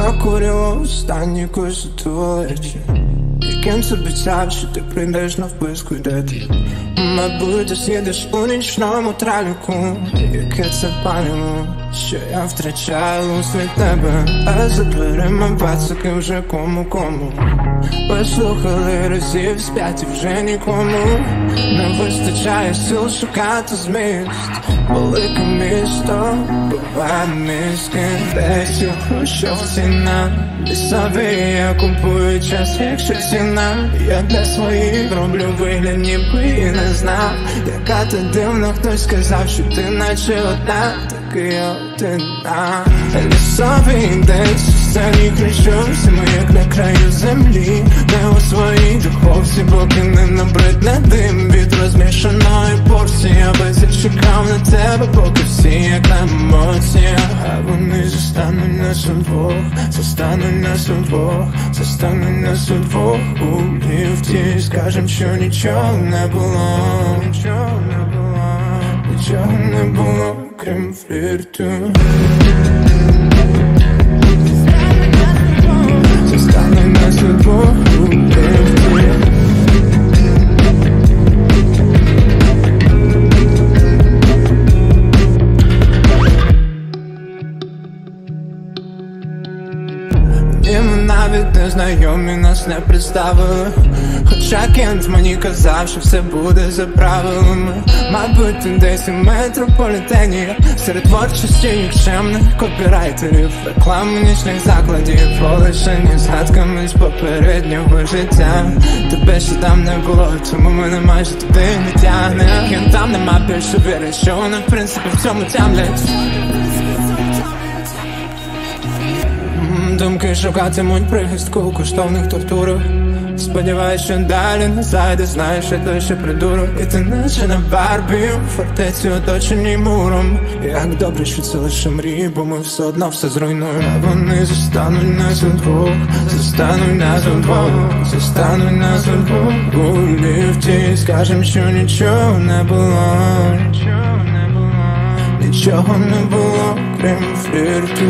накурила останні курси туалеті. Яким це обіцяв, що ти прийдеш на вписку, де ти? Мабуть, ти сидиш у нічному траліку. Яке це паліво, що я втрачаю слід тебе. А за дверима пацики вже кому-кому. Послухали разів сп'ять і вже нікому не вистачає сил шукати зміст. Велике місто, буває мізки. Десь у хрущов ціна. Лісові я купую час, якщо ціна. Я для своїх роблю вигляд, ніби і не знав. Яка ти дивна, хтось сказав, що ти наче одна. Так і я одна. Лісовий десь у сцені кричу. Всі ми як на краю землі. Не у своїй духовці, поки не набридне дим від розмішаної порції. Я би зачекав на тебе, поки всі як на емоціях. А вони застануть нас удвох, застануть нас удвох, застануть нас удвох у ліфті. Скажем, що нічого не було, нічого не було, нічого не було, крім флірту. Застануть нас удвох у ліфті. І ми навіть не знайомі, нас не представили. Хоча Кент мені казав, що все буде за правилами. Мабуть, ти десь у метрополітені, серед творчості нікчемних копірайтерів, реклам нічних закладів, полишені згадками з попереднього життя. Тебе ще там не було, тому мене майже туди не тягне. Кентам нема більше віри, що вони в принципі в цьому тямлять. Думки шукатимуть прихистку у коштовних тортурах. Сподіваюсь, що далі не зайде, знаєш, я той ще придурок. І ти наче на Барбі, у фортеці оточеній муром. Як добре, що це лише мрії, бо ми все одно все зруйнуємо. А вони застануть нас удвох, застануть нас удвох, застануть нас удвох у ліфті. Скажем, що нічого не було, нічого не було, нічого не було, крім флірту.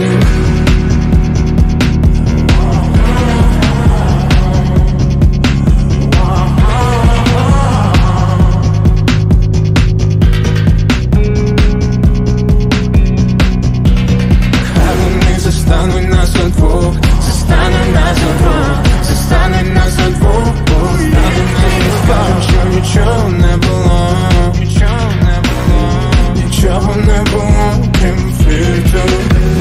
Застануть нас удвох, застануть нас удвох, застануть нас удвох, застануть нас удвох. Що нічого не було, нічого не було, нічого не було, крім флірту.